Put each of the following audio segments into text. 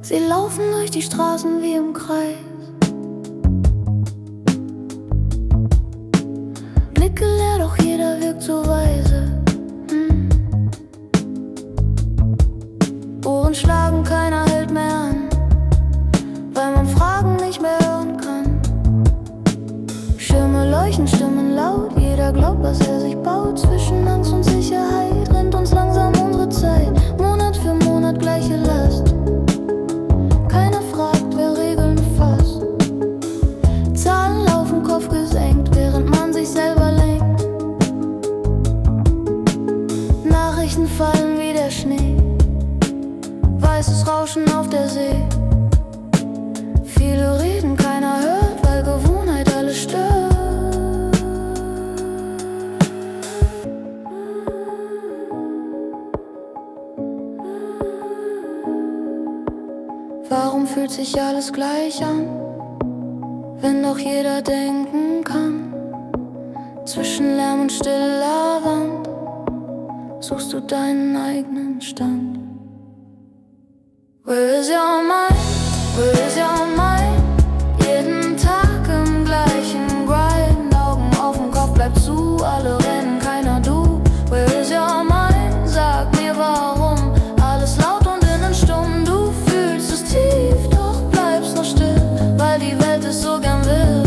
Sie laufen durch die Straßen wie im Kreis. Blicke leer, doch jeder wirkt so weise. Ohren schlagen, keiner hält mehr an, weil man Fragen nicht mehr hören kann. Schirme leuchten, Stimmen laut, jeder glaubt, was er sich baut. Zwischen Angst und Sicherheit rennt uns langsam unsere Zeit. Monat für Monat gleiche Last. Keiner fragt, wer Regeln fasst. Zahlen laufen, Kopf gesenkt, während man sich selber lenkt. Nachrichten fallen wie der Schnee, weißes Rauschen auf der See. Viele reden, keiner hört, weil Gewohnheit alles stört. Warum fühlt sich alles gleich an, wenn doch jeder denken kann? Zwischen Lärm und stiller Wand suchst du deinen eigenen Stand. Where is your mind? Where is your mind? Jeden Tag im gleichen Grind. Augen offen, Kopf bleibt zu, alle rennen, keiner du. Where is your mind? Sag mir warum. Alles laut und innen stumm. Du fühlst es tief, doch bleibst noch still, weil die Welt es so gern will.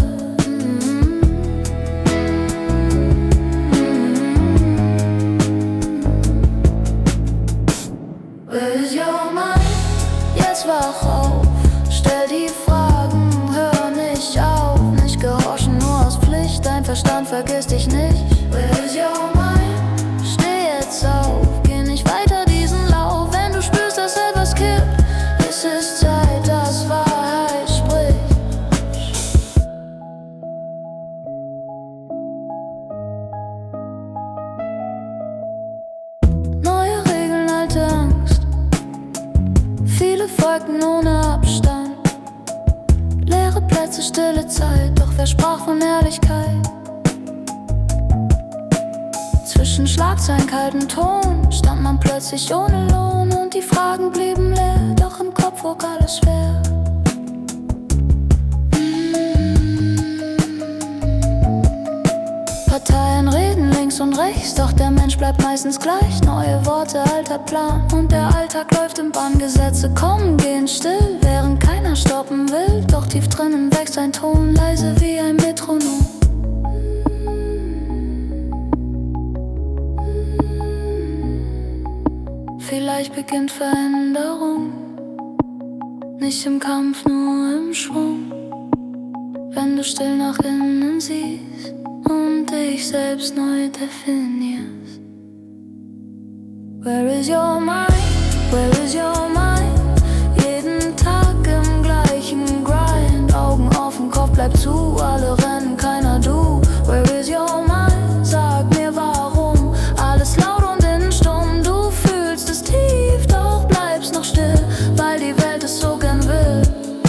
Where is your mind? Jetzt wach auf, stell die Fragen, hör nicht auf. Nicht gehorchen, nur aus Pflicht, dein Verstand vergisst dich nicht. Where is your mind? Steh jetzt auf, geh nicht weiter diesen Lauf. Wenn du spürst, dass etwas kippt, es ist Zeit, dass Wahrheit spricht. Neue Regeln, alte Angst, viele folgten ohne Abstand. Leere Plätze, stille Zeit, doch wer sprach von Ehrlichkeit? Zwischen Schlagzeilen, kalten Ton stand man plötzlich ohne Lohn. Und die Fragen blieben leer, doch im Kopf wog alles schwer. Parteien reden links und rechts, doch der Mensch bleibt meistens gleich. Neue Worte, alter Plan und der Alltag läuft im Bann. Gesetze kommen, gehen still, während keiner stoppen will. Doch tief drinnen wächst ein Ton, leise wie ein Metronom. Vielleicht beginnt Veränderung, nicht im Kampf, nur im Schwung. Wenn du still nach innen siehst und dich selbst neu definierst. Where is your mind? Where is your mind? Jeden Tag im gleichen Grind. Augen offen, Kopf bleibt zu, alle rennen, keiner du. Where is your mind? Sag mir warum. Alles laut und innen stumm. Du fühlst es tief, doch bleibst noch still, weil die Welt es so gern will.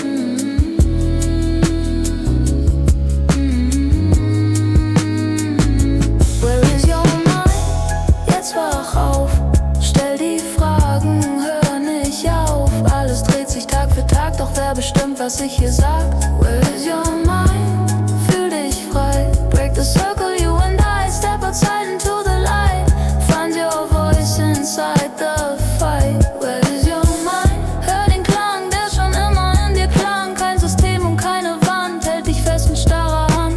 Wach auf, stell die Fragen, hör nicht auf. Alles dreht sich Tag für Tag, doch wer bestimmt, was ich hier sag? Where is your mind? Fühl dich frei. Break the circle, you and I. Step outside into the light. Find your voice inside the fight. Where is your mind? Hör den Klang, der schon immer in dir klang. Kein System und keine Wand hält dich fest mit starrer Hand.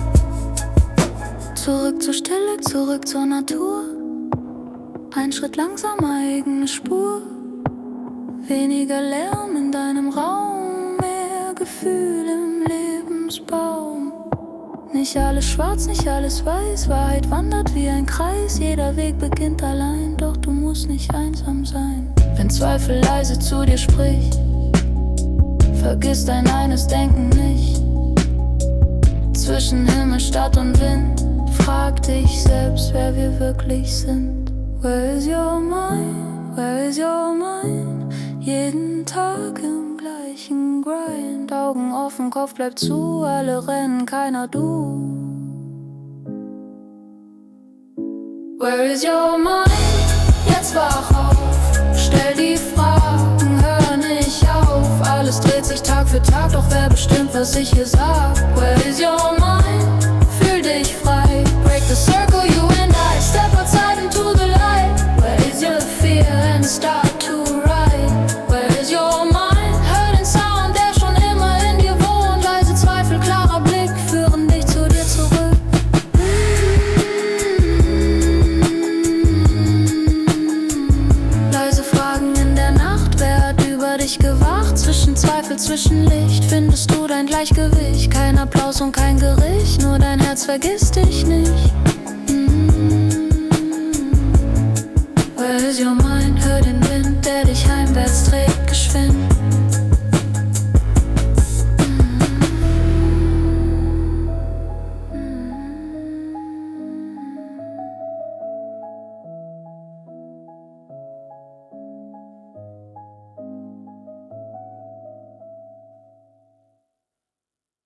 Zurück zur Stille, zurück zur Natur. Ein Schritt langsam, eigene Spur. Weniger Lärm in deinem Raum, mehr Gefühl im Lebensbaum. Nicht alles schwarz, nicht alles weiß, Wahrheit wandert wie ein Kreis. Jeder Weg beginnt allein, doch du musst nicht einsam sein. Wenn Zweifel leise zu dir spricht, vergiss dein eines Denken nicht. Zwischen Himmel, Stadt und Wind, frag dich selbst, wer wir wirklich sind. Where is your mind? Where is your mind? Jeden Tag im gleichen Grind. Augen offen, Kopf bleibt zu, alle rennen, keiner du. Where is your mind? Jetzt wach auf, stell die Fragen, hör nicht auf. was ich hier sag. Where is your mind? Fühl dich frei. Break the circle, you and I. Step outside into the light. Where is your fear and start to ride? Where is your mind? Hör den Sound, der schon immer in dir wohnt. Leise Zweifel, klarer Blick führen dich zu dir zurück. Leise Fragen in der Nacht, wer hat über dich gewacht? Zwischen Zweifel, zwischen Licht findest du dein Gleichgewicht. Kein Applaus und kein Gericht, nur dein Herz vergisst dich nicht. Where is your mind? Hör den Wind, der dich heim